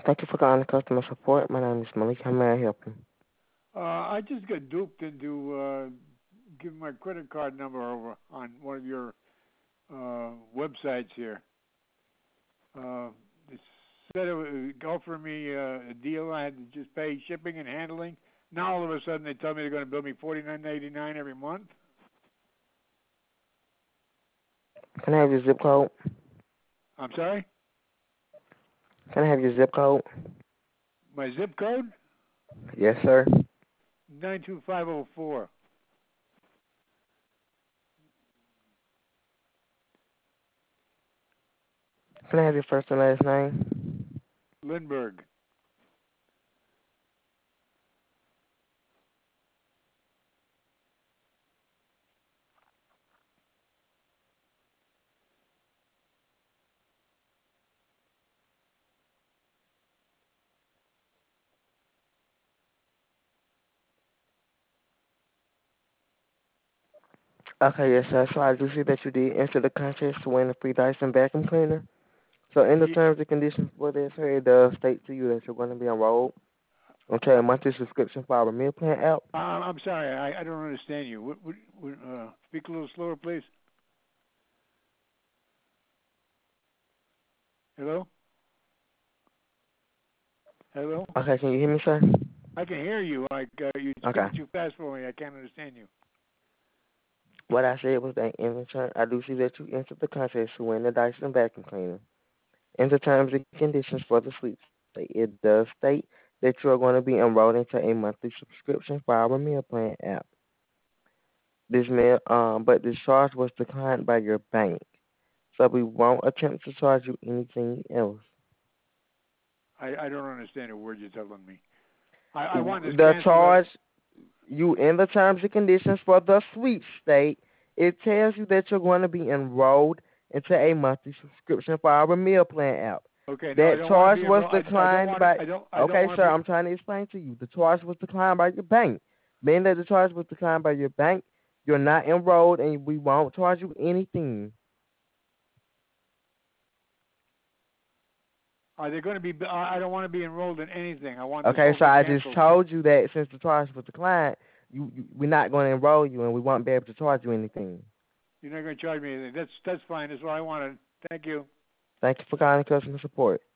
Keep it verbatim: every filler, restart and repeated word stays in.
Thank you for calling customer support. My name is Malik. How may I help you? Uh, I just got duped into uh, giving my credit card number over on one of your uh, websites here. Uh, it said it would offer me uh, a deal. I had to just pay shipping and handling. Now all of a sudden they tell me they're going to bill me forty nine eighty nine every month. Can I have your zip code? I'm sorry. Can I have your zip code? My zip code Yes, sir. nine two five zero four. Can I have your first and last name? Lindbergh. Okay, yes, sir. So I do see that you did enter the contest to win a free Dyson vacuum cleaner. So in the Ye- terms and conditions for this, sir, it does state to you that you're going to be enrolled into a monthly subscription for our meal plan app. uh, I'm sorry. I, I don't understand you. What, what, what, uh, speak a little slower, please. Hello. Hello. Okay, can you hear me, sir? I can hear you. Like uh, you're Okay. speaking too fast for me. I can't understand you. What I said was that in return, I do see that you entered the contest to win the Dyson vacuum cleaner. In the terms and conditions for the sweepstakes, it does state that you are going to be enrolled into a monthly subscription for our meal plan app. This meal, um, but this charge was declined by your bank, so we won't attempt to charge you anything else. I, I don't understand a word you're telling me. I, I want to The cancel that. charge, you in the terms and conditions for the sweepstake, it tells you that you're going to be enrolled into a monthly subscription for our meal plan app. Okay, no, I That don't want to charge be was enrolled. I, I don't declined want to. by. I don't. I don't Okay, want to sir, be. I'm trying to explain to you. The charge was declined by your bank. Being that the charge was declined by your bank, you're not enrolled, and we won't charge you anything. Are they going to be? I I don't want to be enrolled in anything. I want this Okay, whole so thing I just canceled. told you that since the charge was declined, you, you we're not going to enroll you, and we won't be able to charge you anything. You're not going to charge me anything. That's that's fine. That's what I wanted. Thank you. Thank you for calling customer support.